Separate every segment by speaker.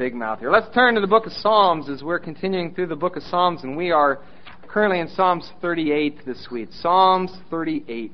Speaker 1: big mouth here. Let's turn to the book of Psalms as we're continuing through the book of Psalms, and we are currently in Psalms 38 this week. Psalms 38.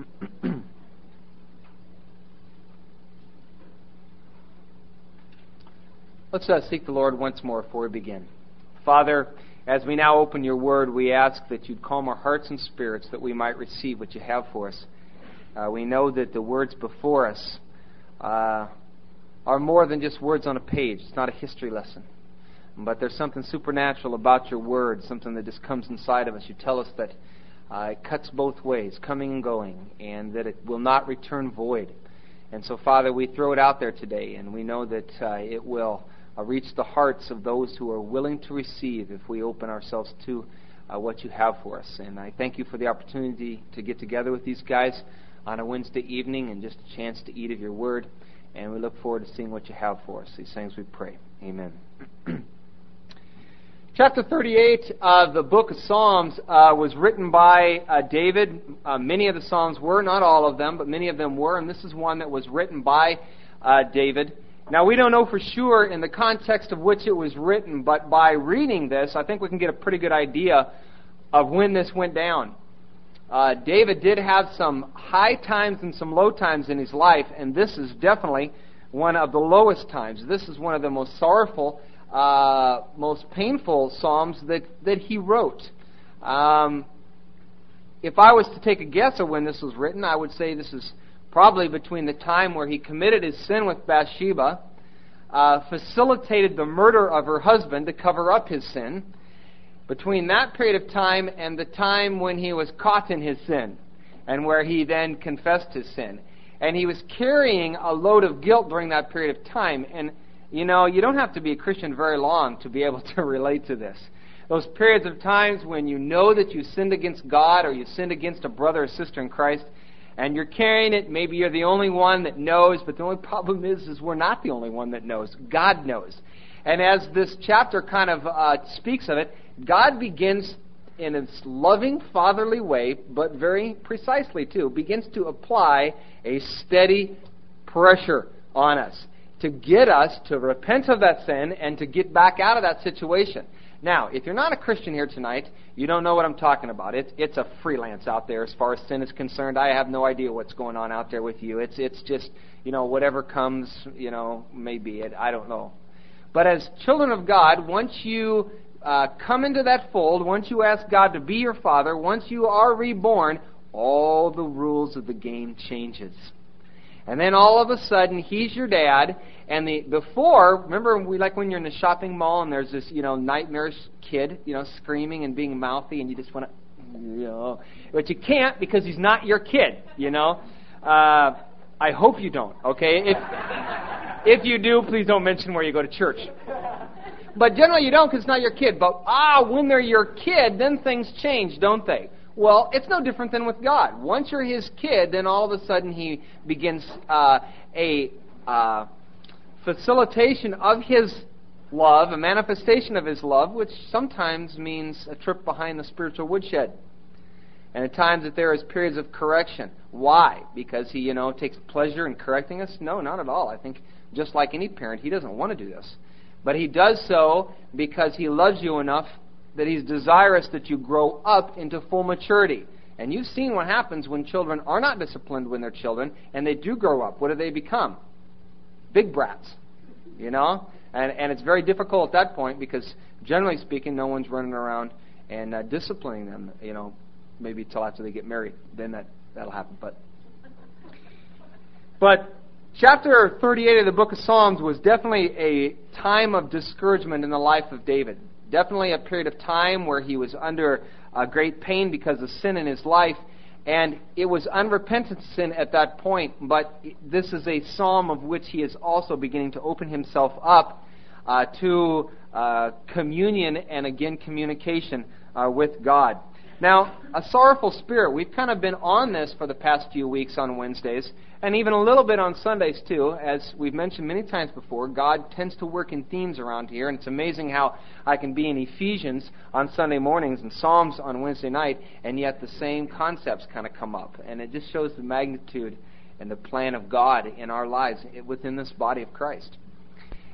Speaker 1: Let's seek the Lord once more before we begin. Father, as we now open your word, we ask that you'd calm our hearts and spirits that we might receive what you have for us. We know that the words before us are more than just words on a page. It's not a history lesson. But there's something supernatural about your word, something that just comes inside of us. You tell us that it cuts both ways, coming and going, and that it will not return void. And so, Father, we throw it out there today, and we know that it will reach the hearts of those who are willing to receive if we open ourselves to what you have for us. And I thank you for the opportunity to get together with these guys on a Wednesday evening and just a chance to eat of your word. And we look forward to seeing what you have for us. These things we pray. Amen. Chapter 38 of the book of Psalms was written by David. Many of the Psalms were, not all of them, but many of them were. And this is one that was written by David. Now, we don't know for sure in the context of which it was written, but by reading this, I think we can get a pretty good idea of when this went down. David did have some high times and some low times in his life, and this is definitely one of the lowest times. This is one of the most sorrowful, most painful psalms that he wrote. If I was to take a guess of when this was written, I would say this is probably between the time where he committed his sin with Bathsheba, facilitated the murder of her husband to cover up his sin, between that period of time and the time when he was caught in his sin, and where he then confessed his sin. And he was carrying a load of guilt during that period of time. And, you know, you don't have to be a Christian very long to be able to relate to this. Those periods of times when you know that you sinned against God or you sinned against a brother or sister in Christ, and you're carrying it. Maybe you're the only one that knows, but the only problem is we're not the only one that knows. God knows. And as this chapter kind of speaks of it, God begins in a loving, fatherly way, but very precisely too, begins to apply a steady pressure on us to get us to repent of that sin and to get back out of that situation. Now, if you're not a Christian here tonight, you don't know what I'm talking about. It's a freelance out there as far as sin is concerned. I have no idea what's going on out there with you. It's just, you know, whatever comes, you know, maybe it. I don't know. But as children of God, once you come into that fold, once you ask God to be your Father, once you are reborn, all the rules of the game changes. And then all of a sudden, He's your dad. And before, remember, like when you're in the shopping mall and there's this, you know, nightmarish kid, you know, screaming and being mouthy, and you just want to, you know, but you can't because he's not your kid, you know. I hope you don't, okay? If you do, please don't mention where you go to church. But generally you don't because it's not your kid. But when they're your kid, then things change, don't they? Well, it's no different than with God. Once you're His kid, then all of a sudden He begins a facilitation of His love, a manifestation of His love, which sometimes means a trip behind the spiritual woodshed. And at times that there is periods of correction. Why? Because He, you know, takes pleasure in correcting us? No, not at all. I think just like any parent, He doesn't want to do this. But He does so because He loves you enough that He's desirous that you grow up into full maturity. And you've seen what happens when children are not disciplined when they're children, and they do grow up. What do they become? Big brats, you know? And it's very difficult at that point because, generally speaking, no one's running around and disciplining them, you know, maybe till after they get married. Then that'll happen. But chapter 38 of the book of Psalms was definitely a time of discouragement in the life of David. Definitely a period of time where he was under great pain because of sin in his life. And it was unrepentant sin at that point, but this is a psalm of which he is also beginning to open himself up to communion and, again, communication with God. Now, a sorrowful spirit, we've kind of been on this for the past few weeks on Wednesdays, and even a little bit on Sundays too. As we've mentioned many times before, God tends to work in themes around here, and it's amazing how I can be in Ephesians on Sunday mornings and Psalms on Wednesday night, and yet the same concepts kind of come up. And it just shows the magnitude and the plan of God in our lives within this body of Christ.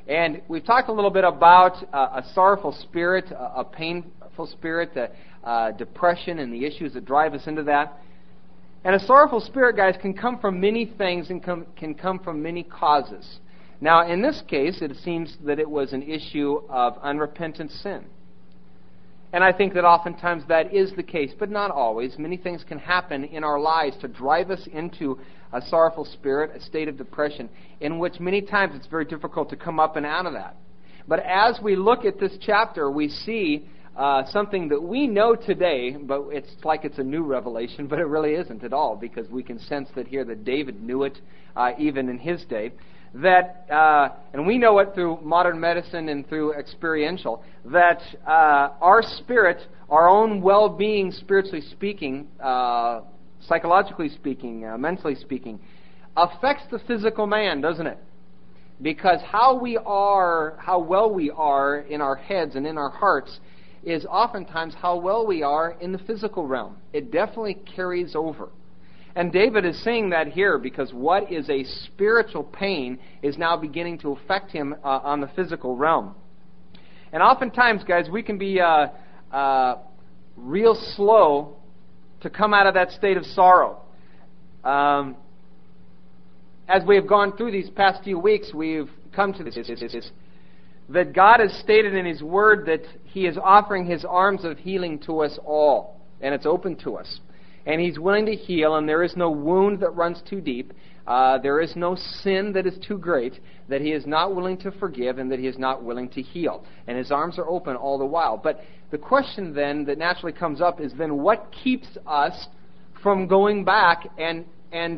Speaker 1: And we've talked a little bit about a sorrowful spirit, a painful spirit, depression, and the issues that drive us into that. And a sorrowful spirit, guys, can come from many things and can come from many causes. Now, in this case, it seems that it was an issue of unrepentant sin. And I think that oftentimes that is the case, but not always. Many things can happen in our lives to drive us into a sorrowful spirit, a state of depression, in which many times it's very difficult to come up and out of that. But as we look at this chapter, we see something that we know today, but it's like it's a new revelation, but it really isn't at all, because we can sense that here that David knew it even in his day. That, and we know it through modern medicine and through experiential, that our spirit, our own well-being, spiritually speaking, psychologically speaking, mentally speaking, affects the physical man, doesn't it? Because how well we are in our heads and in our hearts is oftentimes how well we are in the physical realm. It definitely carries over. And David is saying that here because what is a spiritual pain is now beginning to affect him on the physical realm. And oftentimes, guys, we can be real slow to come out of that state of sorrow. As we have gone through these past few weeks, we've come to this, that God has stated in His Word that He is offering His arms of healing to us all, and it's open to us. And He's willing to heal, and there is no wound that runs too deep. There is no sin that is too great that He is not willing to forgive and that He is not willing to heal. And His arms are open all the while. But the question then that naturally comes up is then what keeps us from going back and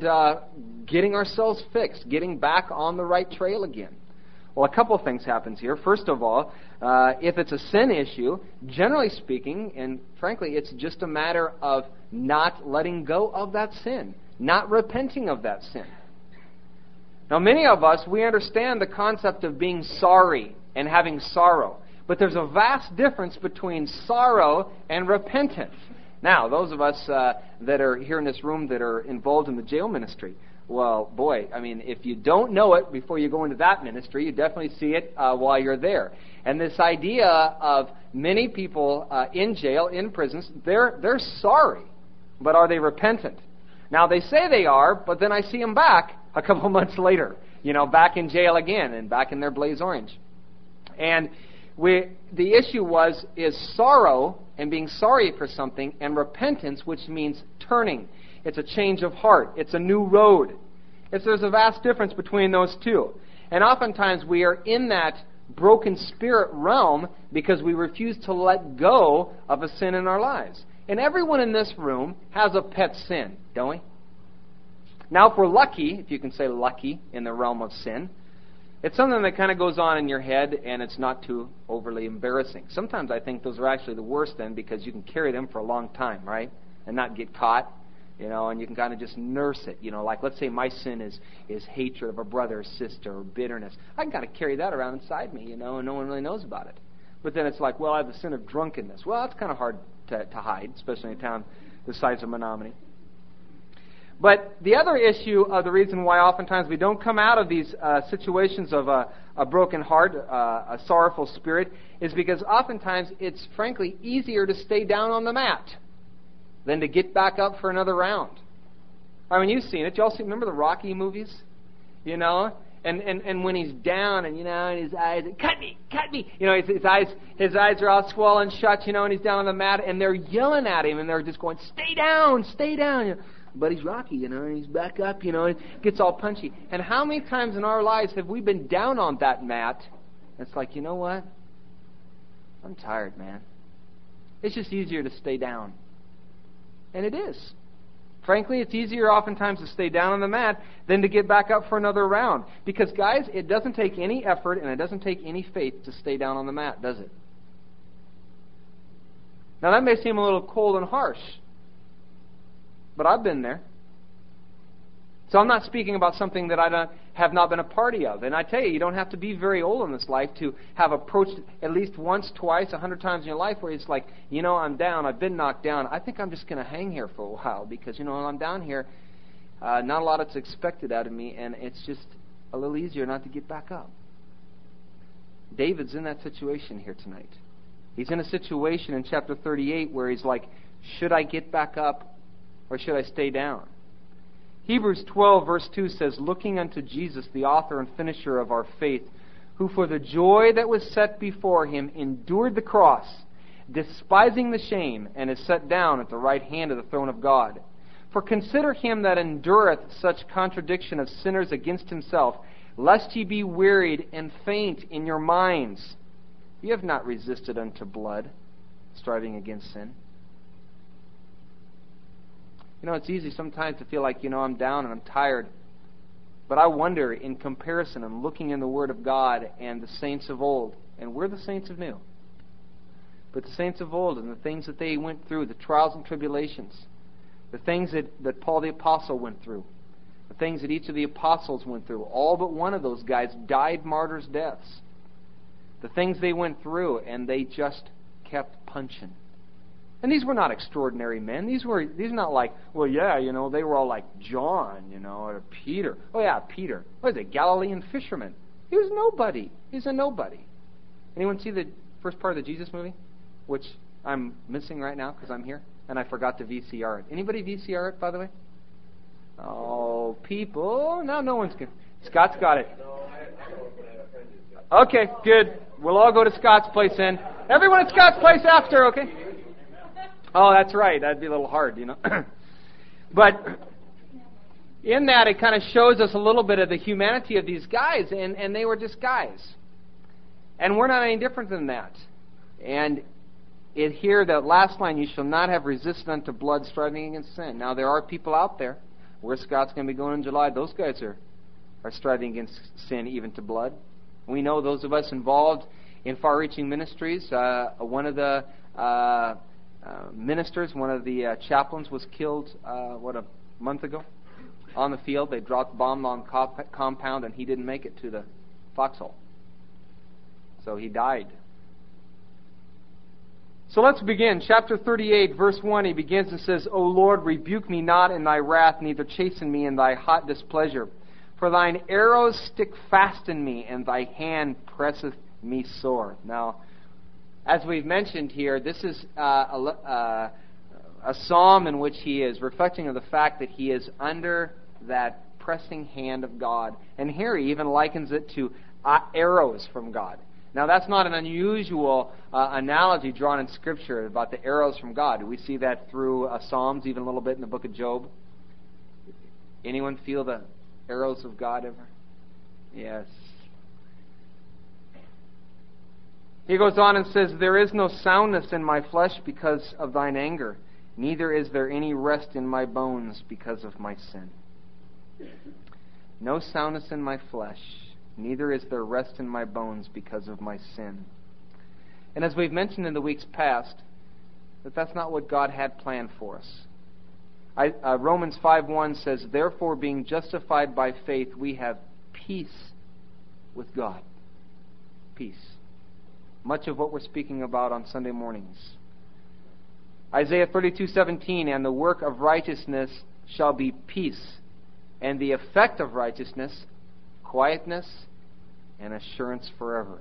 Speaker 1: getting ourselves fixed, getting back on the right trail again? Well, a couple of things happens here. First of all, if it's a sin issue, generally speaking, and frankly, it's just a matter of not letting go of that sin, not repenting of that sin. Now, many of us, we understand the concept of being sorry and having sorrow, but there's a vast difference between sorrow and repentance. Now, those of us that are here in this room that are involved in the jail ministry, well, boy, I mean, if you don't know it before you go into that ministry, you definitely see it while you're there. And this idea of many people in jail, in prisons, they're sorry, but are they repentant? Now, they say they are, but then I see them back a couple months later, back in jail again and back in their blaze orange. And the issue is sorrow and being sorry for something, and repentance, which means turning. It's a change of heart. It's a new road. There's a vast difference between those two. And oftentimes we are in that broken spirit realm because we refuse to let go of a sin in our lives. And everyone in this room has a pet sin, don't we? Now, if we're lucky, if you can say lucky in the realm of sin, it's something that kind of goes on in your head and it's not too overly embarrassing. Sometimes I think those are actually the worst then because you can carry them for a long time, right? And not get caught. And you can kind of just nurse it. Like let's say my sin is hatred of a brother or sister or bitterness. I can kind of carry that around inside me, and no one really knows about it. But then it's like, well, I have the sin of drunkenness. Well, that's kind of hard to hide, especially in a town the size of Menominee. But the other issue of the reason why oftentimes we don't come out of these situations of a broken heart, a sorrowful spirit, is because oftentimes it's frankly easier to stay down on the mat than to get back up for another round. I mean, you've seen it. Y'all remember the Rocky movies? And when he's down and and his eyes, cut me. His eyes are all swollen shut, and he's down on the mat, and they're yelling at him, and they're just going, stay down. But he's Rocky, and he's back up, and gets all punchy. And how many times in our lives have we been down on that mat? It's like, you know what? I'm tired, man. It's just easier to stay down. And it is. Frankly, it's easier oftentimes to stay down on the mat than to get back up for another round. Because, guys, it doesn't take any effort and it doesn't take any faith to stay down on the mat, does it? Now, that may seem a little cold and harsh, but I've been there. So I'm not speaking about something that I have not been a party of. And I tell you, you don't have to be very old in this life to have approached at least once, twice, 100 times in your life where it's like, I'm down, I've been knocked down. I think I'm just going to hang here for a while because, when I'm down here, not a lot is expected out of me, and it's just a little easier not to get back up. David's in that situation here tonight. He's in a situation in chapter 38 where he's like, should I get back up or should I stay down? Hebrews 12 verse 2 says, looking unto Jesus, the author and finisher of our faith, who for the joy that was set before him endured the cross, despising the shame, and is set down at the right hand of the throne of God. For consider him that endureth such contradiction of sinners against himself, lest ye be wearied and faint in your minds. Ye have not resisted unto blood, striving against sin. You know, it's easy sometimes to feel like, I'm down and I'm tired. But I wonder, in comparison, and looking in the Word of God and the saints of old, and we're the saints of new, but the saints of old and the things that they went through, the trials and tribulations, the things that Paul the Apostle went through, the things that each of the apostles went through, all but one of those guys died martyrs' deaths. The things they went through, and they just kept punching. And these were not extraordinary men. These are not like, they were all like John, or Peter. Oh yeah, Peter. What is it, Galilean fisherman? He was nobody. He's a nobody. Anyone see the first part of the Jesus movie? Which I'm missing right now because I'm here, and I forgot to VCR it. Anybody VCR it, by the way? Oh, people. Now no one's good. Scott's got it. Okay, good. We'll all go to Scott's place then. Everyone at Scott's place after, okay? Oh, that's right. That'd be a little hard, But in that, it kind of shows us a little bit of the humanity of these guys, and they were just guys. And we're not any different than that. And here, that last line, you shall not have resisted unto blood, striving against sin. Now, there are people out there where Scott's going to be going in July. Those guys are striving against sin, even to blood. We know those of us involved in far-reaching ministries. One of the ministers, one of the chaplains, was killed, a month ago on the field. They dropped a bomb on compound, and he didn't make it to the foxhole. So he died. So let's begin. Chapter 38, verse 1, he begins and says, O Lord, rebuke me not in thy wrath, neither chasten me in thy hot displeasure. For thine arrows stick fast in me, and thy hand presseth me sore. Now, as we've mentioned here, this is a psalm in which he is reflecting on the fact that he is under that pressing hand of God. And here he even likens it to arrows from God. Now, that's not an unusual analogy drawn in Scripture about the arrows from God. We see that through Psalms, even a little bit in the book of Job. Anyone feel the arrows of God ever? Yes. He goes on and says, There is no soundness in my flesh because of thine anger, neither is there any rest in my bones because of my sin. No soundness in my flesh, neither is there rest in my bones because of my sin. And as we've mentioned in the weeks past, that's not what God had planned for us. Romans 5:1 says, Therefore, being justified by faith, we have peace with God. Peace. Much of what we're speaking about on Sunday mornings. Isaiah 32:17, And the work of righteousness shall be peace, and the effect of righteousness, quietness, and assurance forever.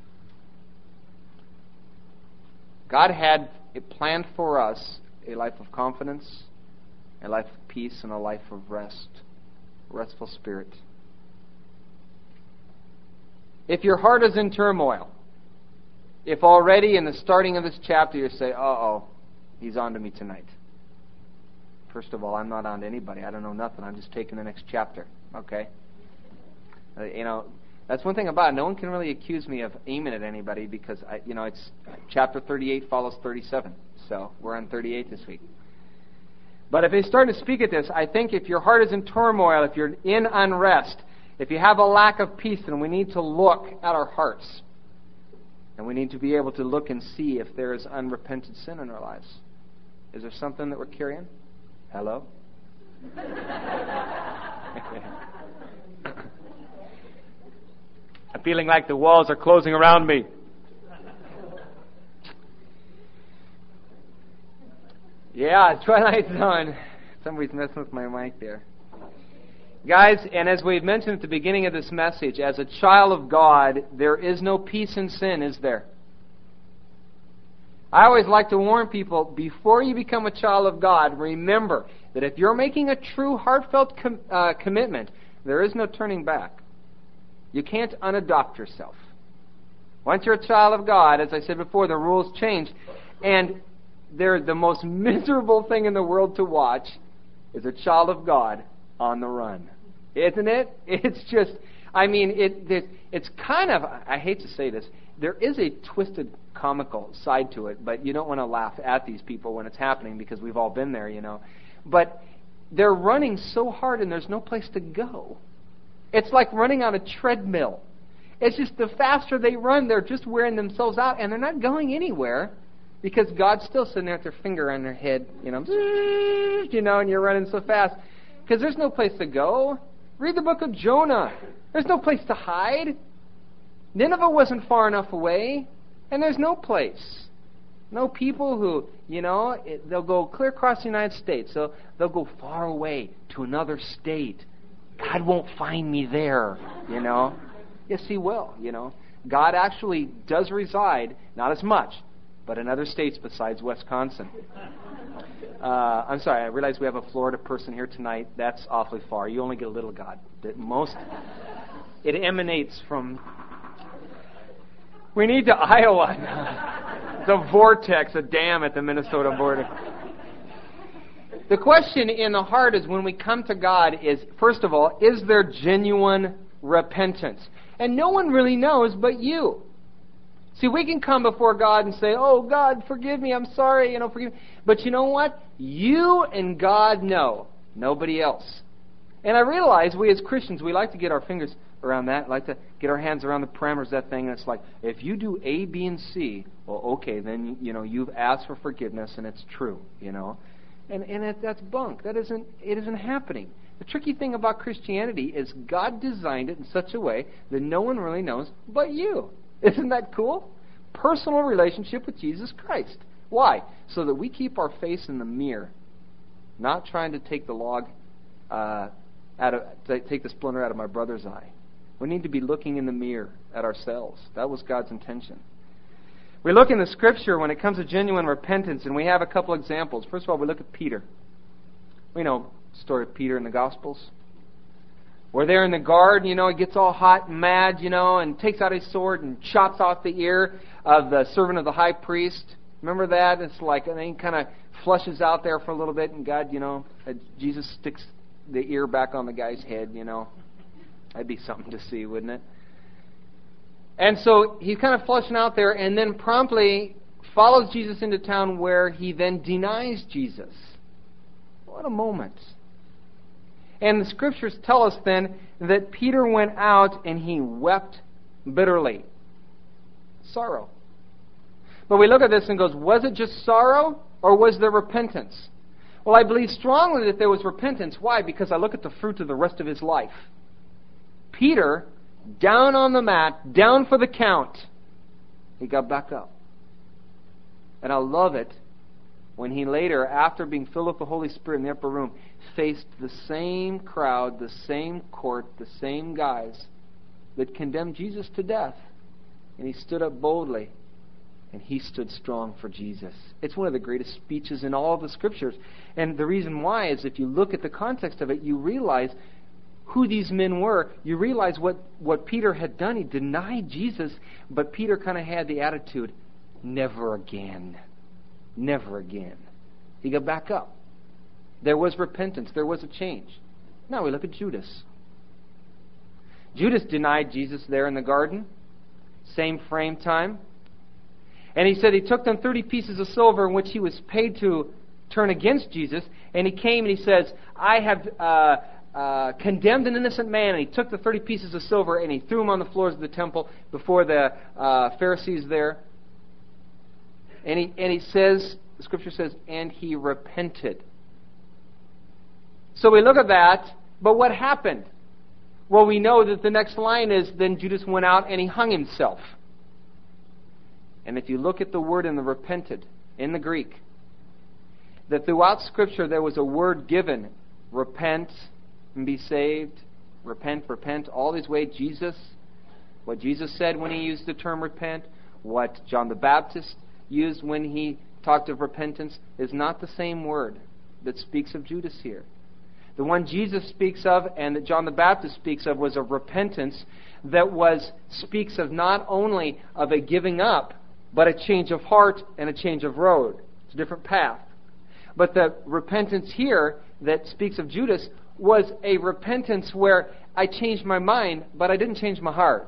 Speaker 1: God had it planned for us a life of confidence, a life of peace, and a life of rest, restful spirit. If your heart is in turmoil, if already in the starting of this chapter you say, uh-oh, he's on to me tonight. First of all, I'm not on to anybody. I don't know nothing. I'm just taking the next chapter. Okay? That's one thing about it. No one can really accuse me of aiming at anybody because, it's chapter 38 follows 37. So we're on 38 this week. But if they start to speak at this, I think if your heart is in turmoil, if you're in unrest, if you have a lack of peace, then we need to look at our hearts. And we need to be able to look and see if there is unrepented sin in our lives. Is there something that we're carrying? Hello? I'm feeling like the walls are closing around me. Yeah, Twilight Zone. Somebody's messing with my mic there. Guys, and as we've mentioned at the beginning of this message, as a child of God, there is no peace in sin, is there? I always like to warn people, before you become a child of God, remember that if you're making a true, heartfelt commitment, there is no turning back. You can't unadopt yourself. Once you're a child of God, as I said before, the rules change. And they're the most miserable thing in the world to watch is a child of God on the run. Isn't it? It's just, I mean, it's kind of, I hate to say this, there is a twisted comical side to it, but you don't want to laugh at these people when it's happening because we've all been there, you know. But they're running so hard and there's no place to go. It's like running on a treadmill. It's just the faster they run, they're just wearing themselves out and they're not going anywhere because God's still sitting there with their finger on their head, you know, and you're running so fast because there's no place to go. Read the book of Jonah. There's no place to hide. Nineveh wasn't far enough away, and there's no place. No people who, you know, they'll go clear across the United States. So they'll go far away to another state. God won't find me there, you know. Yes, He will, you know. God actually does reside, not as much, but in other states besides Wisconsin. I'm sorry, I realize we have a Florida person here tonight. That's awfully far. You only get a little God. It emanates from... We need to Iowa. It's a vortex, a dam at the Minnesota border. The question in the heart is when we come to God is, first of all, is there genuine repentance? And no one really knows but you. See, we can come before God and say, oh, God, forgive me, I'm sorry, you know, forgive me. But you know what? You and God know. Nobody else. And I realize we as Christians, we like to get our fingers around that, like to get our hands around the parameters of that thing. And it's like, if you do A, B, and C, well, okay, then, you know, you've asked for forgiveness and it's true, you know. And that's bunk. It isn't happening. The tricky thing about Christianity is God designed it in such a way that no one really knows but you. Isn't that cool? Personal relationship with Jesus Christ. Why? So that we keep our face in the mirror, not trying to take the take the splinter out of my brother's eye. We need to be looking in the mirror at ourselves. That was God's intention. We look in the Scripture when it comes to genuine repentance, and we have a couple examples. First of all, we look at Peter. We know the story of Peter in the Gospels. We're there in the garden, you know, he gets all hot and mad, you know, and takes out his sword and chops off the ear of the servant of the high priest. Remember that? It's like, and then he kind of flushes out there for a little bit, and God, you know, Jesus sticks the ear back on the guy's head, you know. That'd be something to see, wouldn't it? And so he's kind of flushing out there, and then promptly follows Jesus into town where he then denies Jesus. What a moment. And the Scriptures tell us then that Peter went out and he wept bitterly. Sorrow. But we look at this and goes, was it just sorrow or was there repentance? Well, I believe strongly that there was repentance. Why? Because I look at the fruit of the rest of his life. Peter, down on the mat, down for the count, he got back up. And I love it when he later, after being filled with the Holy Spirit in the upper room, faced the same crowd, the same court, the same guys that condemned Jesus to death. And he stood up boldly, and he stood strong for Jesus. It's one of the greatest speeches in all of the Scriptures. And the reason why is if you look at the context of it, you realize who these men were. You realize what Peter had done. He denied Jesus, but Peter kind of had the attitude, never again. Never again. He got back up. There was repentance. There was a change. Now we look at Judas. Judas denied Jesus there in the garden. Same frame time. And he said he took them 30 pieces of silver in which he was paid to turn against Jesus. And he came and he says, I have condemned an innocent man. And he took the 30 pieces of silver and he threw them on the floors of the temple before the Pharisees there. And he says, the Scripture says, and he repented. So we look at that, but what happened? Well, we know that the next line is, then Judas went out and he hung himself. And if you look at the word in the repented, in the Greek, that throughout Scripture there was a word given, repent, and be saved. Repent, repent. All these ways what Jesus said when he used the term repent, what John the Baptist used when he talked of repentance, is not the same word that speaks of Judas here. The one Jesus speaks of and that John the Baptist speaks of was a repentance that speaks of not only of a giving up, but a change of heart and a change of road. It's a different path. But the repentance here that speaks of Judas was a repentance where I changed my mind, but I didn't change my heart.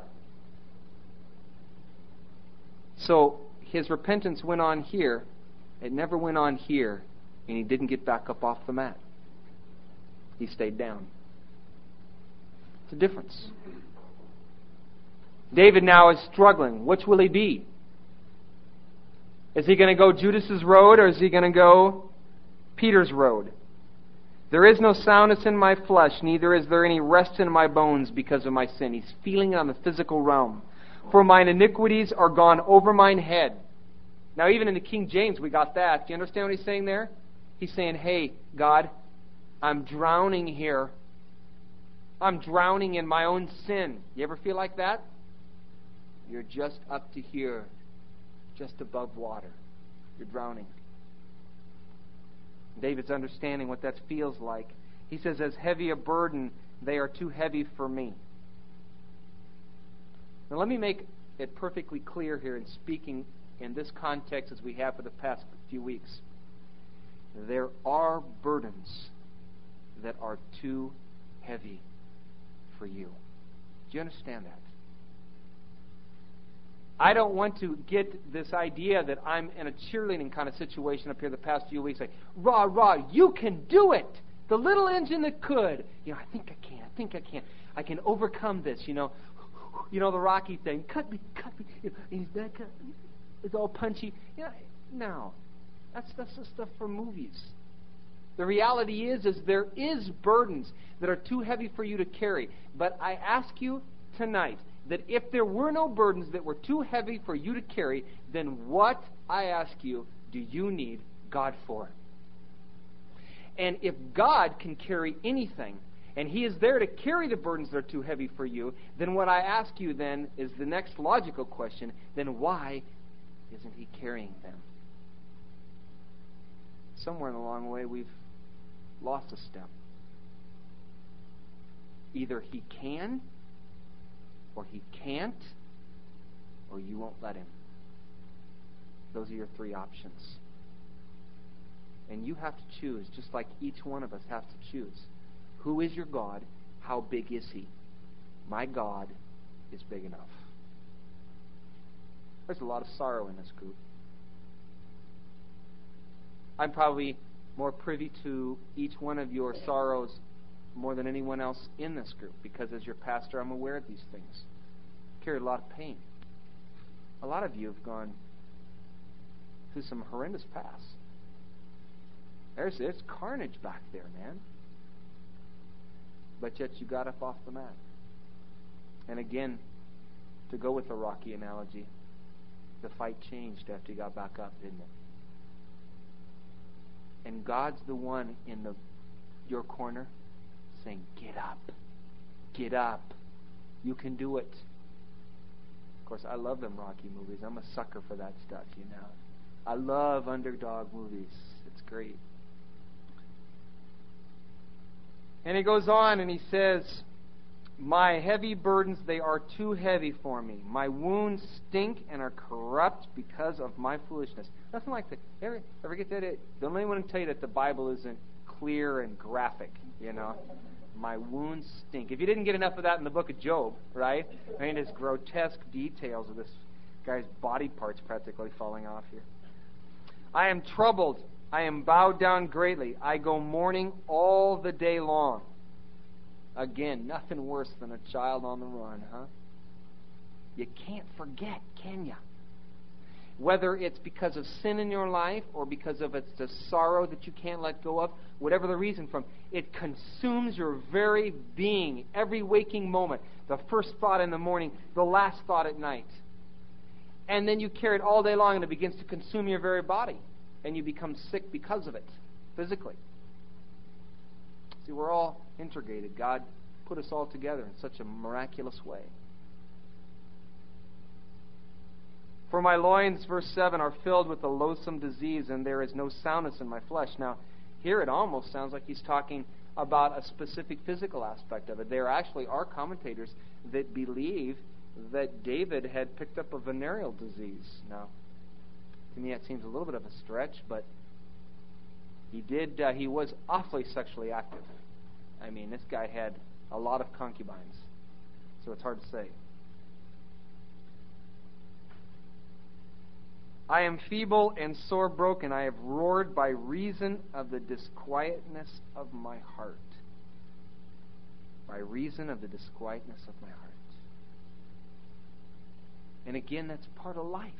Speaker 1: So his repentance went on here. It never went on here, and he didn't get back up off the mat. He stayed down. It's a difference. David now is struggling. Which will he be? Is he going to go Judas's road, or is he going to go Peter's road? There is no soundness in my flesh, neither is there any rest in my bones because of my sin. He's feeling it on the physical realm. For mine iniquities are gone over mine head. Now, even in the King James, we got that. Do you understand what he's saying there? He's saying, hey, God, I'm drowning here. I'm drowning in my own sin. You ever feel like that? You're just up to here, just above water. You're drowning. David's understanding what that feels like. He says, as heavy a burden, they are too heavy for me. Now let me make it perfectly clear here in speaking in this context as we have for the past few weeks. There are burdens that are too heavy for you. Do you understand that? I don't want to get this idea that I'm in a cheerleading kind of situation up here the past few weeks. Like, rah, rah, you can do it. The little engine that could. I think I can. I can overcome this, You know the Rocky thing. Cut me. He's back up. It's all punchy. No. That's the stuff for movies. The reality is there is burdens that are too heavy for you to carry. But I ask you tonight that if there were no burdens that were too heavy for you to carry, then what, I ask you, do you need God for? And if God can carry anything, and He is there to carry the burdens that are too heavy for you, then what I ask you then is the next logical question, then why isn't He carrying them? Somewhere along the way we've lost a step. Either He can, or He can't, or you won't let Him. Those are your three options. And you have to choose, just like each one of us has to choose. Who is your God? How big is He? My God is big enough. There's a lot of sorrow in this group. I'm probably more privy to each one of your sorrows more than anyone else in this group, because as your pastor, I'm aware of these things. Carried a lot of pain. A lot of you have gone through some horrendous paths. There's carnage back there, man. But yet you got up off the mat. And again, to go with the Rocky analogy, the fight changed after you got back up, didn't it? And God's the one in your corner saying, get up. Get up. You can do it. Of course, I love them Rocky movies. I'm a sucker for that stuff, I love underdog movies. It's great. And he goes on and he says, my heavy burdens, they are too heavy for me. My wounds stink and are corrupt because of my foolishness. Nothing like that. Ever get that? Don't anyone tell you that the Bible isn't clear and graphic, My wounds stink. If you didn't get enough of that in the book of Job, right? There's grotesque details of this guy's body parts practically falling off here. I am troubled. I am bowed down greatly. I go mourning all the day long. Again, nothing worse than a child on the run, huh? You can't forget, can you? Whether it's because of sin in your life or because of it's the sorrow that you can't let go of, whatever the reason from, it consumes your very being, every waking moment, the first thought in the morning, the last thought at night. And then you carry it all day long and it begins to consume your very body. And you become sick because of it, physically. See, we're all integrated. God put us all together in such a miraculous way. For my loins, verse 7, are filled with a loathsome disease, and there is no soundness in my flesh. Now, here it almost sounds like he's talking about a specific physical aspect of it. There actually are commentators that believe that David had picked up a venereal disease. Now, to me that seems a little bit of a stretch, but he was awfully sexually active. I mean, this guy had a lot of concubines, so it's hard to say. I am feeble and sore broken. I have roared by reason of the disquietness of my heart. By reason of the disquietness of my heart. And again, that's part of life.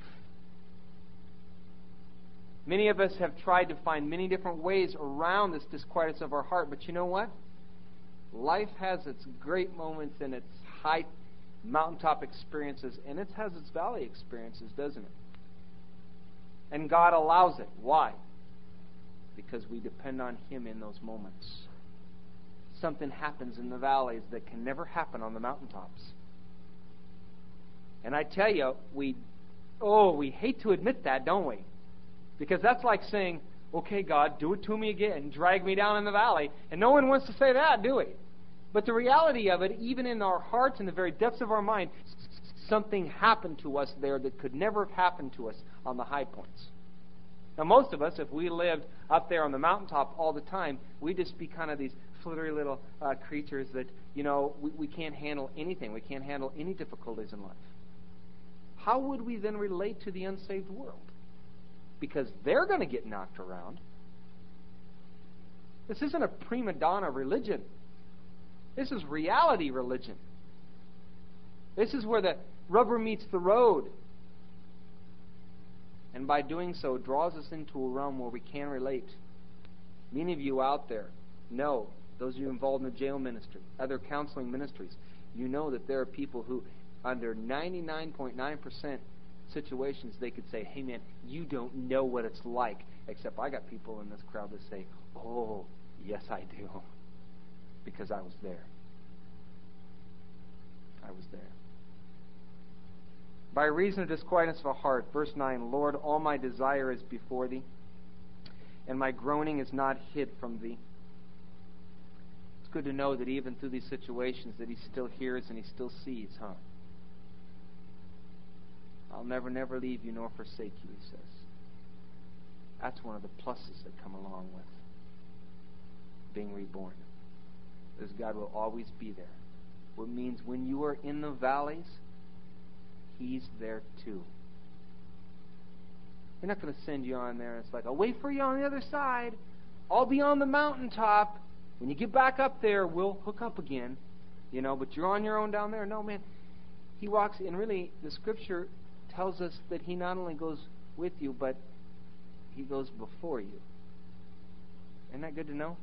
Speaker 1: Many of us have tried to find many different ways around this disquietness of our heart, but you know what? Life has its great moments and its high mountaintop experiences, and it has its valley experiences, doesn't it? And God allows it. Why? Because we depend on Him in those moments. Something happens in the valleys that can never happen on the mountaintops. And I tell you, we hate to admit that, don't we? Because that's like saying, okay, God, do it to me again. Drag me down in the valley. And no one wants to say that, do we? But the reality of it, even in our hearts, in the very depths of our mind, something happened to us there that could never have happened to us on the high points. Now, most of us, if we lived up there on the mountaintop all the time, we'd just be kind of these flittery little creatures that, we can't handle anything. We can't handle any difficulties in life. How would we then relate to the unsaved world? Because they're going to get knocked around. This isn't a prima donna religion. This is reality religion. This is where the rubber meets the road. And by doing so, draws us into a realm where we can relate. Many of you out there know, those of you involved in the jail ministry, other counseling ministries, you know that there are people who, under 99.9% situations, they could say, hey man, you don't know what it's like. Except I got people in this crowd that say, oh, yes I do. Because I was there. I was there. By reason of disquietness of a heart, verse 9, Lord, all my desire is before Thee, and my groaning is not hid from Thee. It's good to know that even through these situations that He still hears and He still sees, huh? I'll never, never leave you nor forsake you, He says. That's one of the pluses that come along with being reborn. Because God will always be there. What means when you are in the valleys, He's there too. He's not going to send you on there and it's like, I'll wait for you on the other side. I'll be on the mountaintop. When you get back up there, we'll hook up again. But you're on your own down there. No, man. He walks, and really, the Scripture tells us that He not only goes with you, but He goes before you. Isn't that good to know?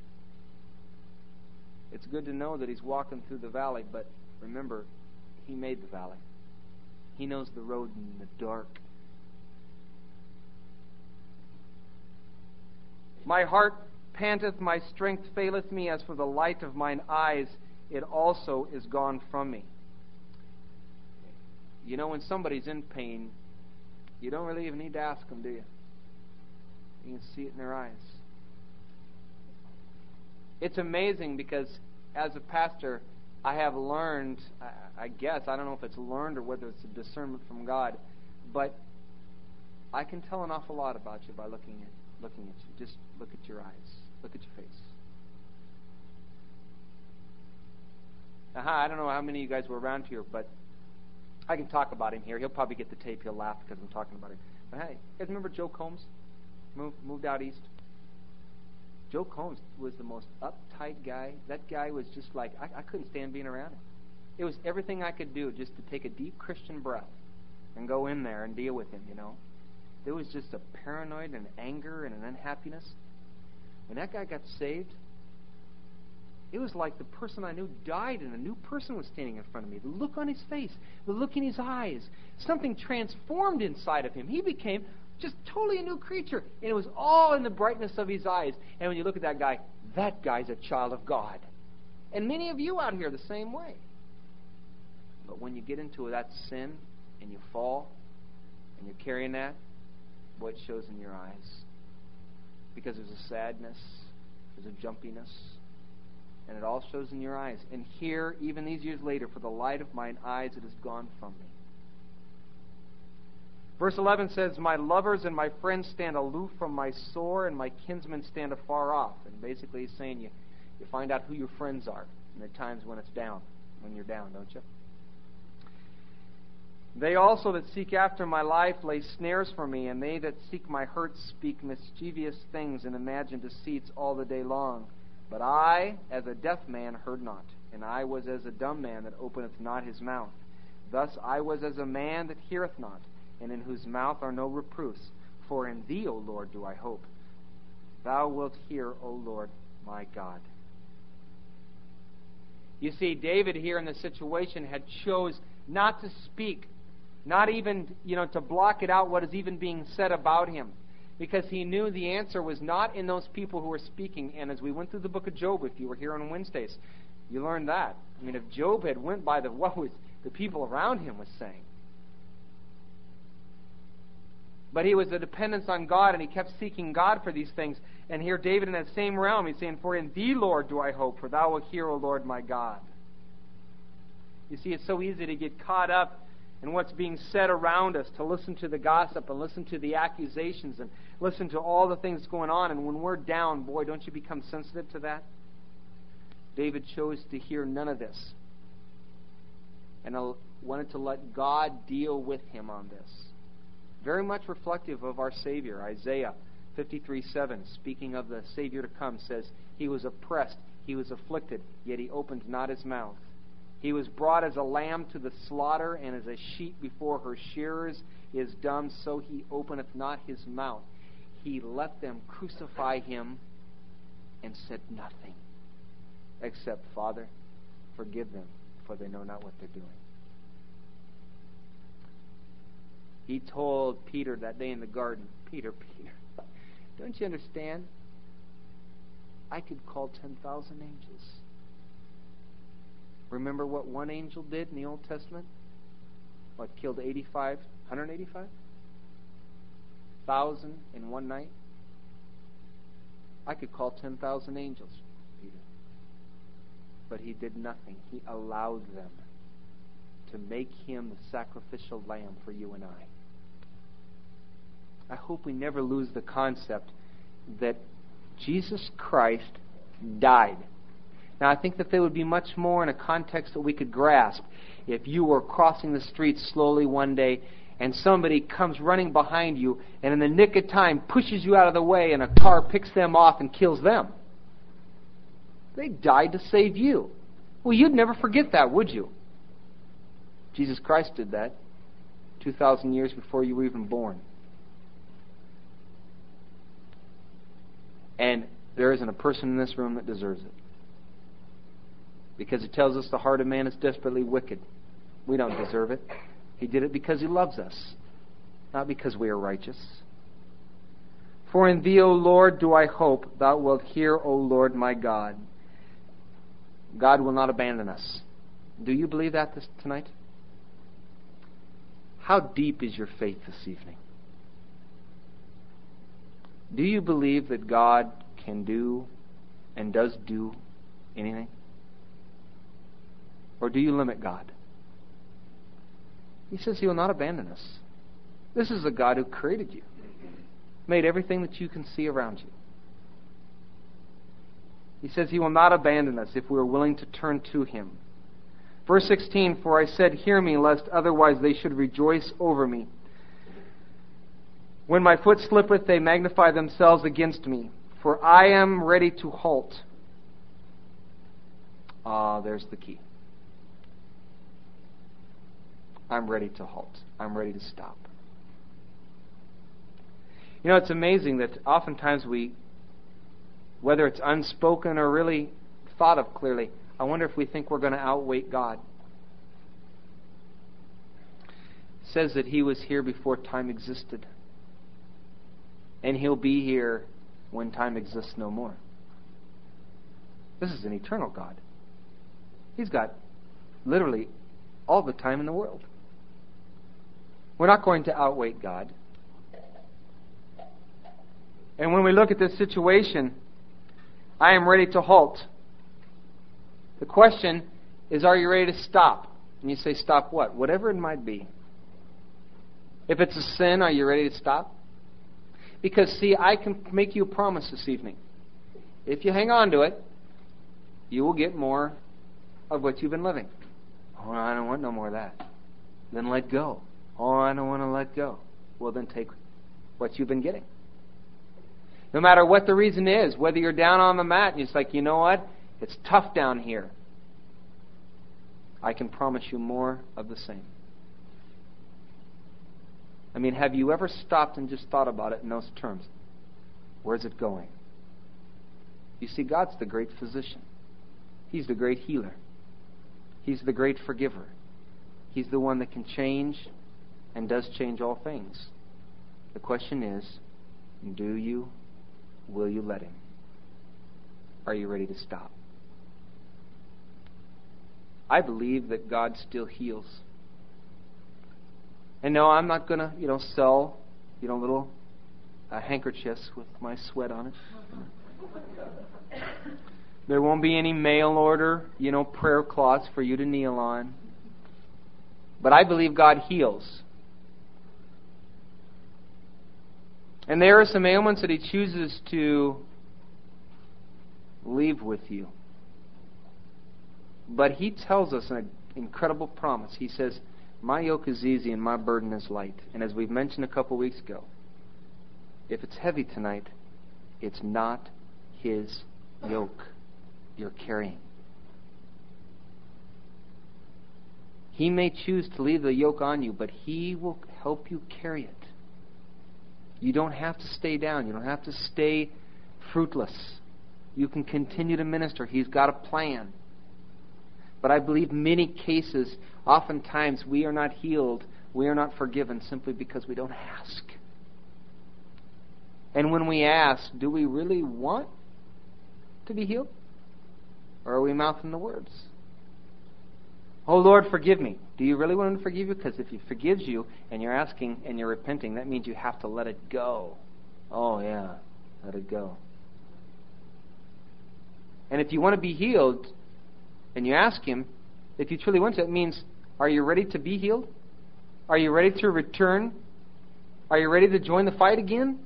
Speaker 1: It's good to know that He's walking through the valley, but remember, He made the valley. He knows the road in the dark. My heart panteth, my strength faileth me, as for the light of mine eyes, it also is gone from me. When somebody's in pain, you don't really even need to ask them, do you? You can see it in their eyes. It's amazing because as a pastor, I have learned, I guess, I don't know if it's learned or whether it's a discernment from God, but I can tell an awful lot about you by looking at you. Just look at your eyes. Look at your face. I don't know how many of you guys were around here, but I can talk about him here. He'll probably get the tape. He'll laugh because I'm talking about him. But hey, you guys remember Joe Combs? Moved out east. Joe Combs was the most uptight guy. That guy was just like, I couldn't stand being around him. It was everything I could do just to take a deep Christian breath and go in there and deal with him, There was just a paranoid and anger and an unhappiness. When that guy got saved, it was like the person I knew died and a new person was standing in front of me. The look on his face, the look in his eyes, something transformed inside of him. He became Just totally a new creature. And it was all in the brightness of his eyes. And when you look at that guy's a child of God. And many of you out here are the same way. But when you get into that sin and you fall and you're carrying that, boy, it shows in your eyes. Because there's a sadness, there's a jumpiness, and it all shows in your eyes. And here, even these years later, for the light of mine eyes, it has gone from me. Verse 11 says, my lovers and my friends stand aloof from my sore, and my kinsmen stand afar off. And basically he's saying you find out who your friends are in the times when it's down, when you're down, don't you? They also that seek after my life lay snares for me, and they that seek my hurt speak mischievous things and imagine deceits all the day long. But I, as a deaf man, heard not, and I was as a dumb man that openeth not his mouth. Thus I was as a man that heareth not, and in whose mouth are no reproofs. For in thee, O Lord, do I hope. Thou wilt hear, O Lord, my God. You see, David here in this situation had chose not to speak, not even, to block it out what is even being said about him. Because he knew the answer was not in those people who were speaking. And as we went through the book of Job, if you were here on Wednesdays, you learned that. I mean, if Job had went by what was the people around him was saying. But he was a dependence on God, and he kept seeking God for these things. And here David in that same realm, he's saying, for in thee, Lord, do I hope, for thou wilt hear, O Lord, my God. You see, it's so easy to get caught up in what's being said around us, to listen to the gossip and listen to the accusations and listen to all the things going on. And when we're down, boy, don't you become sensitive to that? David chose to hear none of this and wanted to let God deal with him on this. Very much reflective of our Savior. Isaiah 53:7, speaking of the Savior to come, says, he was oppressed, he was afflicted, yet he opened not his mouth. He was brought as a lamb to the slaughter, and as a sheep before her shearers is dumb, so he openeth not his mouth. He let them crucify him and said nothing, except, Father, forgive them, for they know not what they're doing. He told Peter that day in the garden, Peter, don't you understand? I could call 10,000 angels. Remember what one angel did in the Old Testament? What, killed 185,000 in one night? I could call 10,000 angels, Peter. But he did nothing. He allowed them to make him the sacrificial lamb for you and I. I hope we never lose the concept that Jesus Christ died. Now, I think that there would be much more in a context that we could grasp if you were crossing the street slowly one day and somebody comes running behind you and in the nick of time pushes you out of the way and a car picks them off and kills them. They died to save you. Well, you'd never forget that, would you? Jesus Christ did that 2,000 years before you were even born. And there isn't a person in this room that deserves it. Because it tells us the heart of man is desperately wicked. We don't deserve it. He did it because he loves us, not because we are righteous. For in thee, O Lord, do I hope. Thou wilt hear, O Lord my God. God will not abandon us. Do you believe that tonight? How deep is your faith this evening? Do you believe that God can do and does do anything? Or do you limit God? He says he will not abandon us. This is a God who created you, made everything that you can see around you. He says he will not abandon us if we are willing to turn to him. Verse 16, for I said, hear me, lest otherwise they should rejoice over me. When my foot slippeth, they magnify themselves against me. For I am ready to halt. There's the key. I'm ready to halt. I'm ready to stop. You know, it's amazing that oftentimes we, whether it's unspoken or really thought of clearly, I wonder if we think we're going to outweight God. It says that he was here before time existed. and He'll be here when time exists no more. This is an eternal God. He's got literally all the time in the world. We're not going to outwait God. And when we look at this situation, I am ready to halt. The question is, are you ready to stop? And you say, stop what? Whatever it might be. If it's a sin, are you ready to stop? Because, see, I can make you a promise this evening. If you hang on to it, you will get more of what you've been living. Oh, I don't want no more of that. Then let go. Oh, I don't want to let go. Well, then take what you've been getting. No matter what the reason is, whether you're down on the mat and it's like, you know what? It's tough down here. I can promise you more of the same. I mean, have you ever stopped and just thought about it in those terms? Where's it going? You see, God's the great physician. He's the great healer. He's the great forgiver. He's the one that can change and does change all things. The question is, will you let Him? Are you ready to stop? I believe that God still heals. And no, I'm not going to, sell, little handkerchiefs with my sweat on it. There won't be any mail order, prayer cloths for you to kneel on. But I believe God heals. And there are some ailments that He chooses to leave with you. But He tells us an incredible promise. He says, my yoke is easy and my burden is light. And as we've mentioned a couple weeks ago, if it's heavy tonight, it's not His yoke you're carrying. He may choose to leave the yoke on you, but He will help you carry it. You don't have to stay down. You don't have to stay fruitless. You can continue to minister. He's got a plan. But I believe many cases, oftentimes we are not healed, we are not forgiven simply because we don't ask. And when we ask, do we really want to be healed? Or are we mouthing the words? Oh, Lord, forgive me. Do you really want Him to forgive you? Because if He forgives you and you're asking and you're repenting, that means you have to let it go. Oh, yeah, let it go. And if you want to be healed and you ask Him, if you truly want to, it means, are you ready to be healed? Are you ready to return? Are you ready to join the fight again?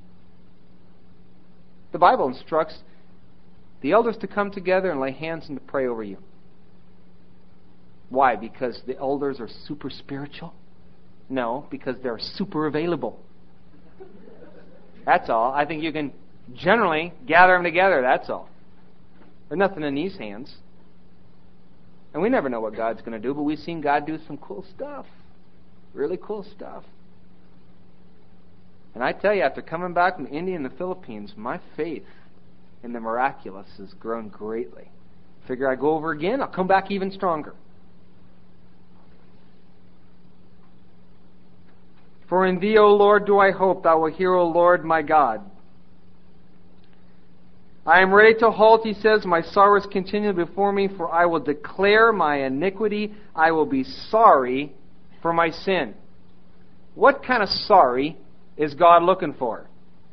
Speaker 1: The Bible instructs the elders to come together and lay hands and to pray over you. Why? Because the elders are super spiritual? No, because they're super available. That's all. I think you can generally gather them together, that's all. There's nothing in these hands. And we never know what God's going to do, but we've seen God do some cool stuff. Really cool stuff. And I tell you, after coming back from India and the Philippines, my faith in the miraculous has grown greatly. Figure I go over again, I'll come back even stronger. For in Thee, O Lord, do I hope. Thou wilt hear, O Lord, my God. I am ready to halt, He says. My sorrows continue before me, for I will declare my iniquity. I will be sorry for my sin. What kind of sorry is God looking for?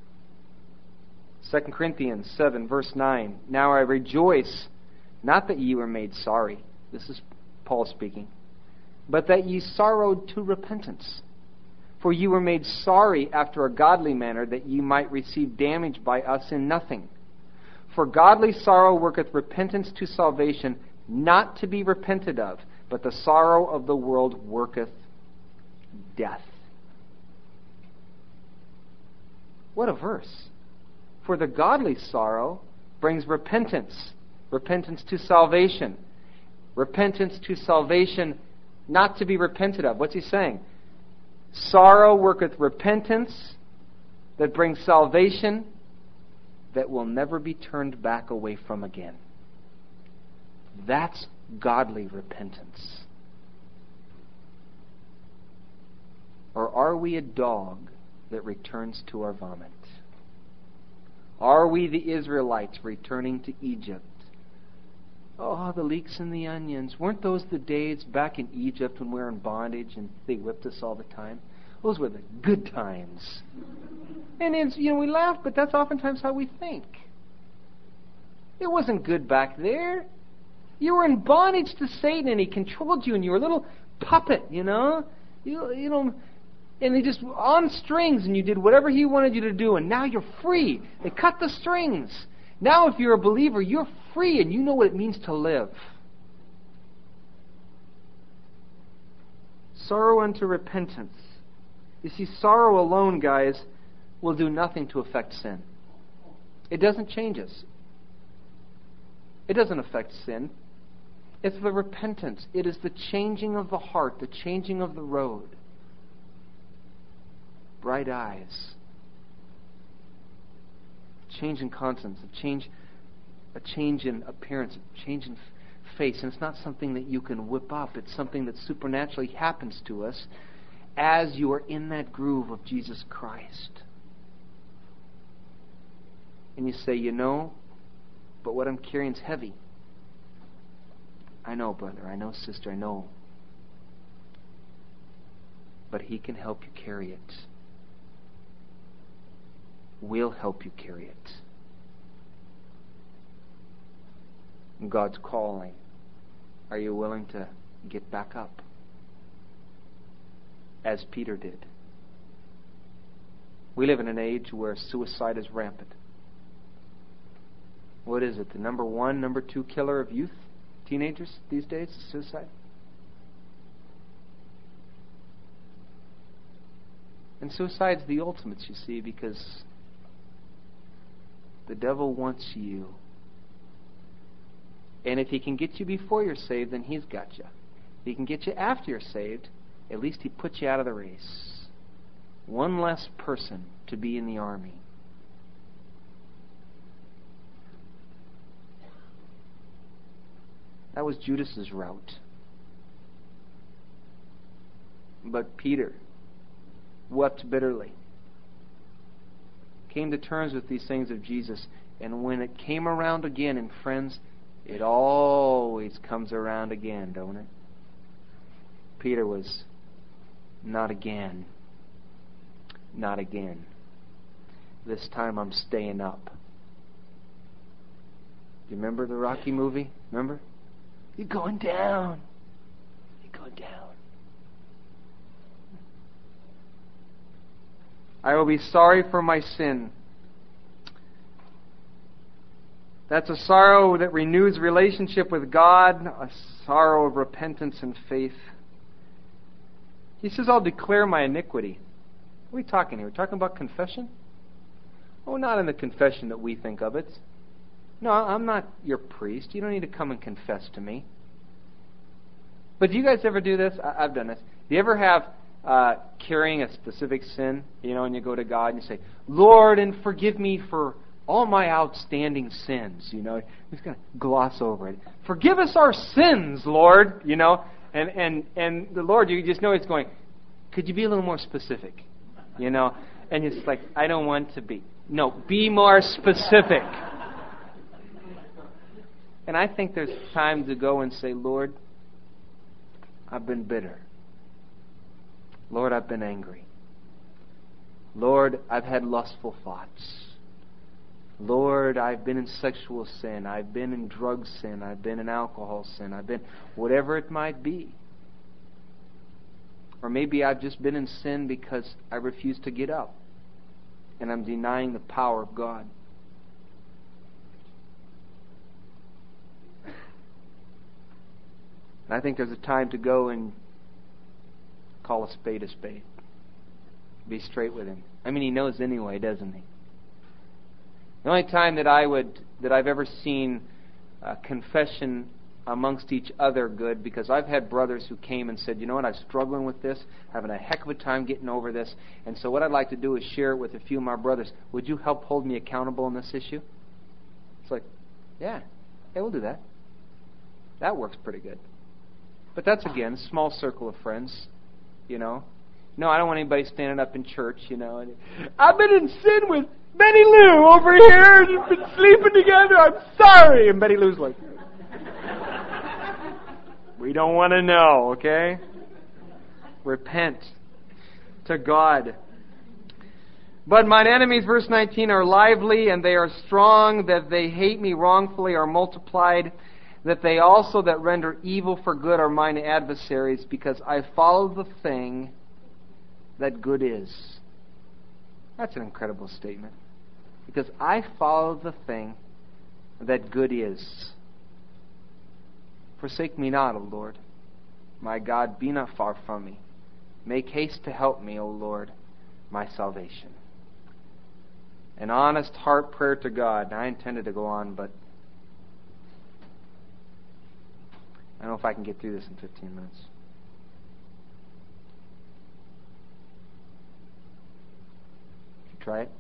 Speaker 1: 2 Corinthians 7, verse 9. Now I rejoice, not that ye were made sorry. This is Paul speaking. But that ye sorrowed to repentance. For ye were made sorry after a godly manner, that ye might receive damage by us in nothing. For godly sorrow worketh repentance to salvation, not to be repented of, but the sorrow of the world worketh death. What a verse. For the godly sorrow brings repentance. Repentance to salvation. Repentance to salvation, not to be repented of. What's he saying? Sorrow worketh repentance that brings salvation that will never be turned back away from again. That's godly repentance. Or are we a dog that returns to our vomit? Are we the Israelites returning to Egypt? Oh, the leeks and the onions. Weren't those the days back in Egypt when we were in bondage and they whipped us all the time? Those were the good times. And it's, we laugh, but that's oftentimes how we think. It wasn't good back there. You were in bondage to Satan and he controlled you and you were a little puppet, You and they just on strings and you did whatever he wanted you to do and now you're free. They cut the strings. Now if you're a believer, you're free and you know what it means to live. Sorrow unto repentance. You see, sorrow alone, guys, will do nothing to affect sin. It doesn't change us. It doesn't affect sin. It's the repentance. It is the changing of the heart, the changing of the road. Bright eyes. Change in countenance, a change in appearance, a change in face. And it's not something that you can whip up. It's something that supernaturally happens to us as you are in that groove of Jesus Christ. And you say, but what I'm carrying is heavy. I know, brother. I know, sister. I know. But He can help you carry it. We'll help you carry it. God's calling. Are you willing to get back up? As Peter did. We live in an age where suicide is rampant. What is it? The number 1, number 2 killer of youth? Teenagers these days is suicide? And suicide's the ultimate, you see, because the devil wants you. And if he can get you before you're saved, then he's got you. If he can get you after you're saved, at least he puts you out of the race. One less person to be in the army. That was Judas's route. But Peter wept bitterly. Came to terms with these things of Jesus. And when it came around again, and friends, it always comes around again, don't it? Peter was, not again. Not again. This time I'm staying up. Do you remember the Rocky movie? Remember? You're going down. You're going down. I will be sorry for my sin. That's a sorrow that renews relationship with God, a sorrow of repentance and faith. He says, I'll declare my iniquity. What are we talking here? We're talking about confession? Oh, not in the confession that we think of it. No, I'm not your priest. You don't need to come and confess to me. But do you guys ever do this? I've done this. Do you ever have carrying a specific sin, and you go to God and you say, Lord, and forgive me for all my outstanding sins, He's going to gloss over it. Forgive us our sins, Lord, and the Lord, you just know He's going, could you be a little more specific, And it's like, I don't want to be. No, be more specific. And I think there's time to go and say, Lord, I've been bitter. Lord, I've been angry. Lord, I've had lustful thoughts. Lord, I've been in sexual sin. I've been in drug sin. I've been in alcohol sin. I've been whatever it might be. Or maybe I've just been in sin because I refuse to get up. And I'm denying the power of God. And I think there's a time to go and call a spade a spade. Be straight with Him. I mean, He knows anyway, doesn't He? The only time that I've ever seen confession amongst each other good, because I've had brothers who came and said, you know what, I'm struggling with this, having a heck of a time getting over this, and so what I'd like to do is share it with a few of my brothers. Would you help hold me accountable in this issue? It's like, yeah, we'll do that. That works pretty good. But that's, again, a small circle of friends, Not No, I don't want anybody standing up in church, And, I've been in sin with Betty Lou over here. We've been sleeping together. I'm sorry. And Betty Lou's like, we don't want to know, okay? Repent to God. But mine enemies, verse 19, are lively, and they are strong, that they hate me wrongfully are multiplied, that they also that render evil for good are mine adversaries, because I follow the thing that good is. That's an incredible statement. Because I follow the thing that good is. Forsake me not, O Lord. My God, be not far from me. Make haste to help me, O Lord, my salvation. An honest heart prayer to God. Now, I intended to go on, but I don't know if I can get through this in 15 minutes. Try it.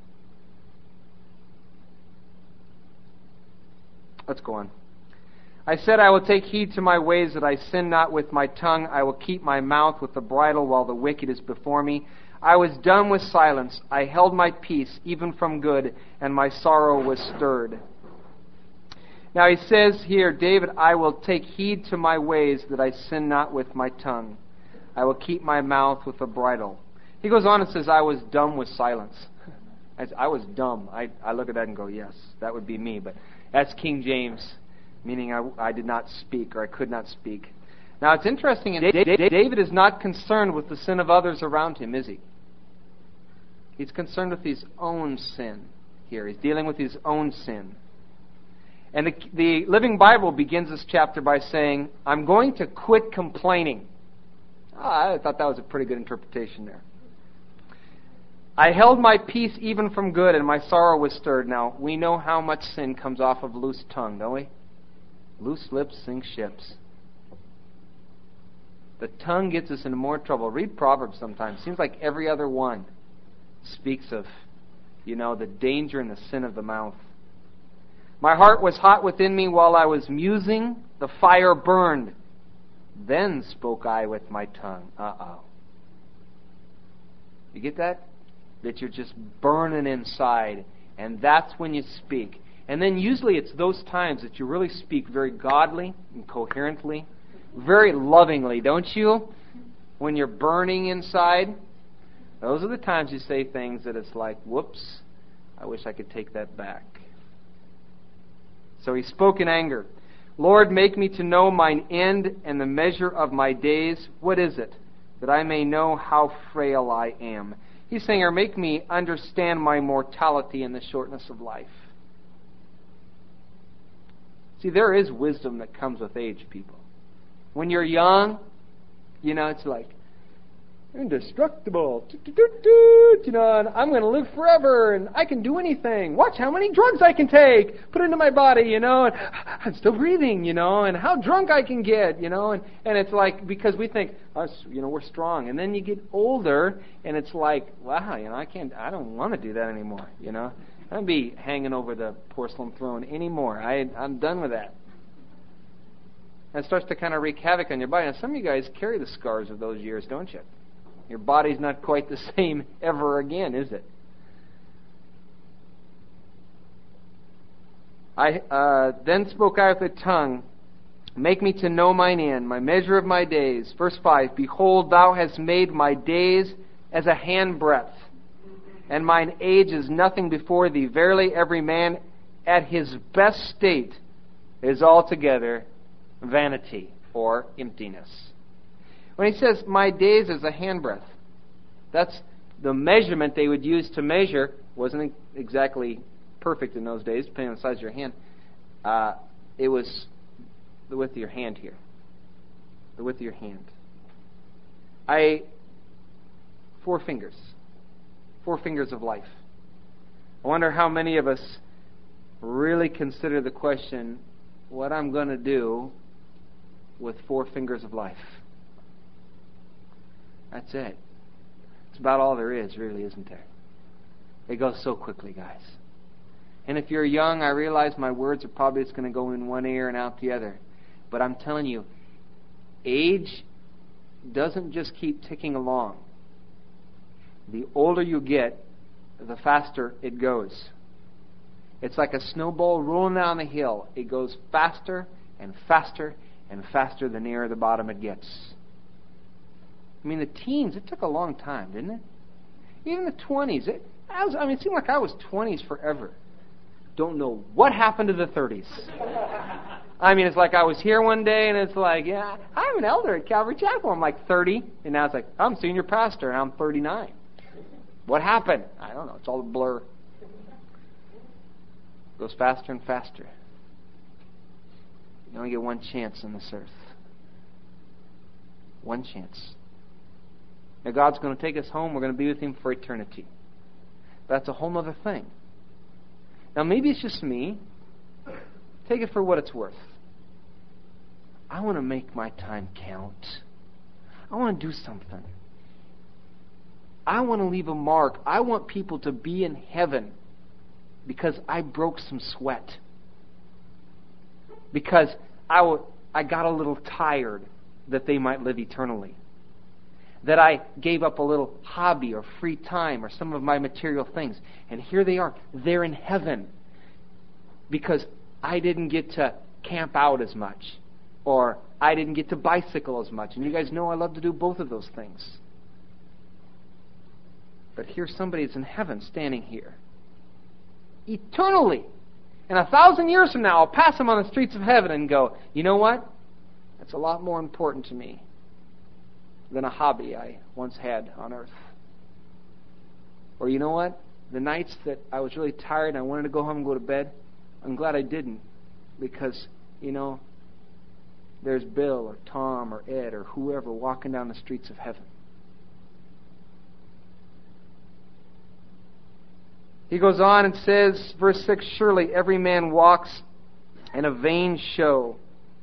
Speaker 1: Let's go on. I said, I will take heed to my ways, that I sin not with my tongue. I will keep my mouth with the bridle while the wicked is before me. I was dumb with silence. I held my peace, even from good, and my sorrow was stirred. Now he says here, David, I will take heed to my ways, that I sin not with my tongue. I will keep my mouth with the bridle. He goes on and says, I was dumb with silence. I was dumb. I look at that and go, yes, that would be me. But that's King James, meaning I did not speak, or I could not speak. Now it's interesting, David is not concerned with the sin of others around him, is he? He's concerned with his own sin here. He's dealing with his own sin. And the Living Bible begins this chapter by saying, I'm going to quit complaining. I thought that was a pretty good interpretation there. I held my peace even from good, and my sorrow was stirred. Now, we know how much sin comes off of loose tongue, don't we? Loose lips sink ships. The tongue gets us into more trouble. Read Proverbs sometimes. Seems like every other one speaks of, the danger and the sin of the mouth. My heart was hot within me while I was musing. The fire burned. Then spoke I with my tongue. You get that? That you're just burning inside. And that's when you speak. And then usually it's those times that you really speak very godly and coherently, very lovingly, don't you? When you're burning inside. Those are the times you say things that it's like, whoops, I wish I could take that back. So he spoke in anger. Lord, make me to know mine end and the measure of my days. What is it? That I may know how frail I am. He's saying, or make me understand my mortality and the shortness of life. See, there is wisdom that comes with age, people. When you're young, it's like, indestructible, and I'm going to live forever, and I can do anything. Watch how many drugs I can take, put into my body, and I'm still breathing, and how drunk I can get, and it's like, because we think, we're strong, and then you get older, and it's like, wow, I don't want to do that anymore, I don't be hanging over the porcelain throne anymore. I'm done with that. And it starts to kind of wreak havoc on your body. Now, some of you guys carry the scars of those years, don't you? Your body's not quite the same ever again, is it? Then spoke I with the tongue, make me to know mine end, my measure of my days. Verse 5, behold, thou hast made my days as a handbreadth, and mine age is nothing before thee. Verily, every man at his best state is altogether vanity or emptiness. When he says, my days is a handbreadth, that's the measurement they would use to measure. Wasn't exactly perfect in those days, depending on the size of your hand. It was the width of your hand here. The width of your hand. 4 fingers. 4 fingers of life. I wonder how many of us really consider the question, what I'm going to do with 4 fingers of life. That's it. It's about all there is, really, isn't there? It goes so quickly, guys. And if you're young, I realize my words are probably just going to go in one ear and out the other. But I'm telling you, age doesn't just keep ticking along. the older you get, the faster it goes. It's like a snowball rolling down the hill. It goes faster and faster and faster the nearer the bottom it gets. I mean, the teens, it took a long time, didn't it? Even the 20s. It seemed like I was 20s forever. Don't know what happened to the 30s. I mean, it's like I was here one day, and it's like, yeah, I'm an elder at Calvary Chapel. I'm like 30, and now it's like, I'm senior pastor, and I'm 39. What happened? I don't know. It's all a blur. It goes faster and faster. You only get one chance on this earth. One chance. Now, God's going to take us home. We're going to be with Him for eternity. That's a whole other thing. Now, maybe it's just me. Take it for what it's worth. I want to make my time count. I want to do something. I want to leave a mark. I want people to be in heaven because I broke some sweat. Because I got a little tired that they might live eternally. That I gave up a little hobby or free time or some of my material things. And here they are. They're in heaven because I didn't get to camp out as much. Or I didn't get to bicycle as much. And you guys know I love to do both of those things. But here's somebody that's in heaven standing here. Eternally. And 1,000 years from now, I'll pass them on the streets of heaven and go, you know what? That's a lot more important to me than a hobby I once had on earth. Or you know what? The nights that I was really tired and I wanted to go home and go to bed, I'm glad I didn't. Because, there's Bill or Tom or Ed or whoever walking down the streets of heaven. He goes on and says, verse 6, surely every man walks in a vain show.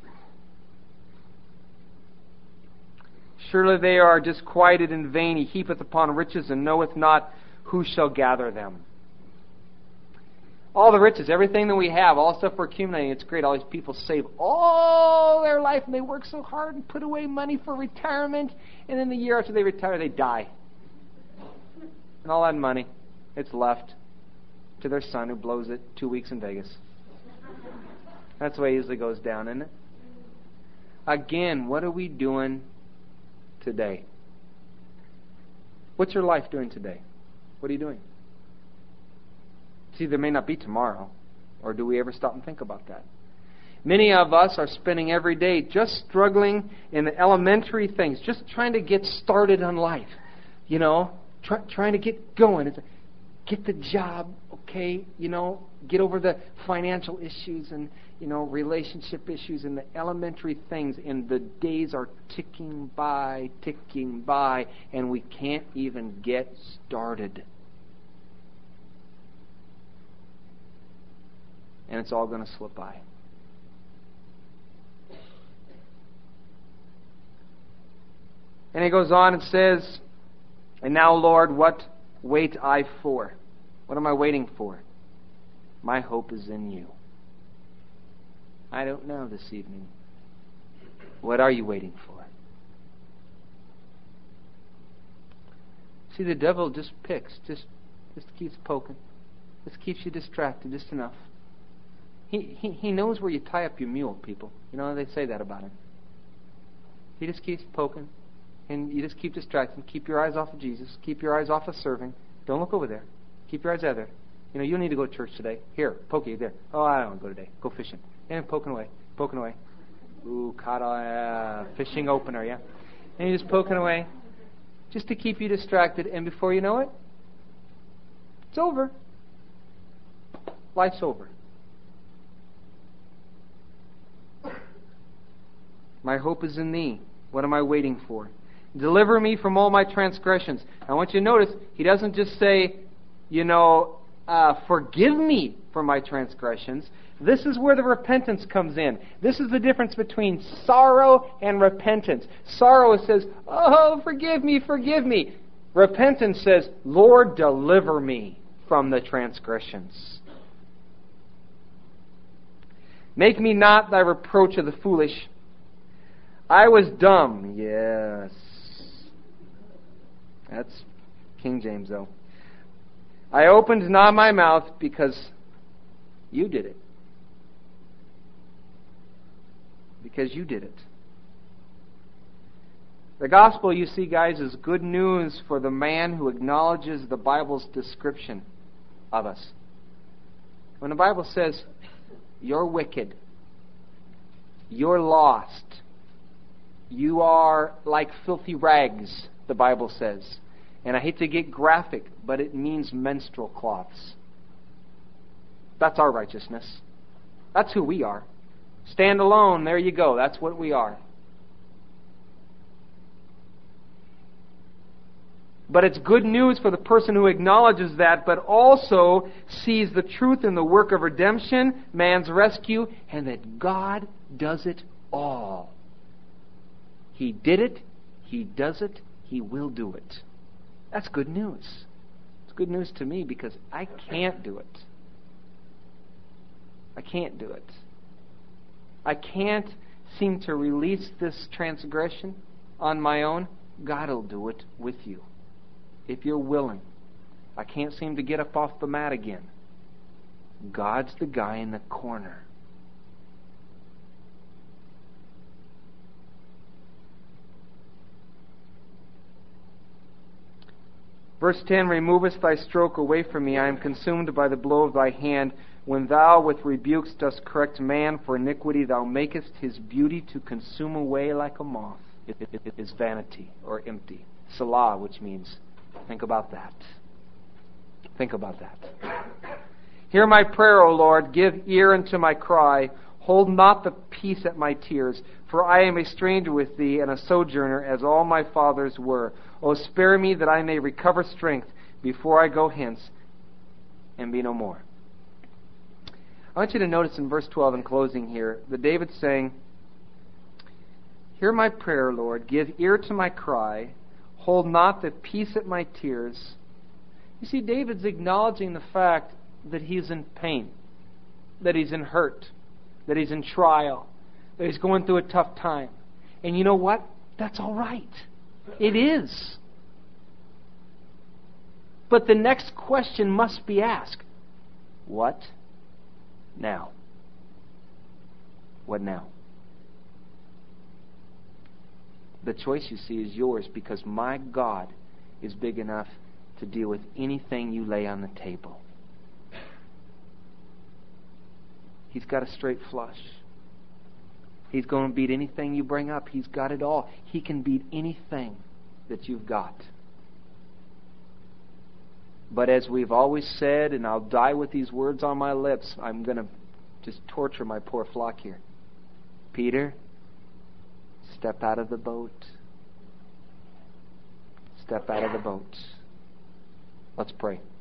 Speaker 1: Surely they are disquieted in vain. He heapeth upon riches and knoweth not who shall gather them. All the riches, everything that we have, all the stuff we're accumulating, it's great. All these people save all their life and they work so hard and put away money for retirement. And then the year after they retire, they die. And all that money, it's left to their son who blows it 2 weeks in Vegas. That's the way it usually goes down, isn't it? Again, what are we doing today? What's your life doing today? What are you doing? See, there may not be tomorrow. Or do we ever stop and think about that? Many of us are spending every day just struggling in the elementary things, just trying to get started on life. Trying to get going. Get the job, okay, get over the financial issues and, relationship issues and the elementary things, and the days are ticking by, and we can't even get started. And it's all going to slip by. And he goes on and says, and now, Lord, what wait I for? What am I waiting for? My hope is in you. I don't know this evening. What are you waiting for? See, the devil just picks, just keeps poking, just keeps you distracted just enough. He knows where you tie up your mule, people. They say that about him. He just keeps poking, and you just keep distracted. Keep your eyes off of Jesus. Keep your eyes off of serving. Don't look over there. Keep your eyes out there. You don't need to go to church today. Here, pokey, there. Oh, I don't want to go today. Go fishing. And poking away. Ooh, caught a fishing opener, yeah? And you're just poking away just to keep you distracted. And before you know it, it's over. Life's over. My hope is in thee. What am I waiting for? Deliver me from all my transgressions. I want you to notice, he doesn't just say, forgive me for my transgressions. This is where the repentance comes in. This is the difference between sorrow and repentance. Sorrow says, oh, forgive me. Repentance says, Lord, deliver me from the transgressions. Make me not thy reproach of the foolish. I was dumb. Yes. King James, though. I opened not my mouth because you did it. Because you did it. The gospel, you see, guys, is good news for the man who acknowledges the Bible's description of us. When the Bible says, you're wicked, you're lost, you are like filthy rags, the Bible says. And I hate to get graphic, but it means menstrual cloths. That's our righteousness. That's who we are. Stand alone, there you go. That's what we are. But it's good news for the person who acknowledges that, but also sees the truth in the work of redemption, man's rescue, and that God does it all. He did it, He does it, He will do it. That's good news. It's good news to me because I can't do it. I can't do it. I can't seem to release this transgression on my own. God will do it with you, if you're willing. I can't seem to get up off the mat again. God's the guy in the corner. Verse 10, removest thy stroke away from me. I am consumed by the blow of thy hand. When thou with rebukes dost correct man for iniquity, thou makest his beauty to consume away like a moth. It is vanity or empty. Salah, which means think about that. Think about that. Hear my prayer, O Lord. Give ear unto my cry. Hold not the peace at my tears. For I am a stranger with thee, and a sojourner, as all my fathers were. O spare me, that I may recover strength before I go hence and be no more. I want you to notice in verse 12 in closing here, that David's saying, hear my prayer, Lord. Give ear to my cry. Hold not the peace at my tears. You see, David's acknowledging the fact that he's in pain, that he's in hurt, that he's in trial, that he's going through a tough time. And you know what? That's all right. It is. But the next question must be asked. What now? What now? The choice, you see, is yours, because my God is big enough to deal with anything you lay on the table. He's got a straight flush. He's going to beat anything you bring up. He's got it all. He can beat anything that you've got. But as we've always said, and I'll die with these words on my lips, I'm going to just torture my poor flock here. Peter, step out of the boat. Step out of the boat. Let's pray.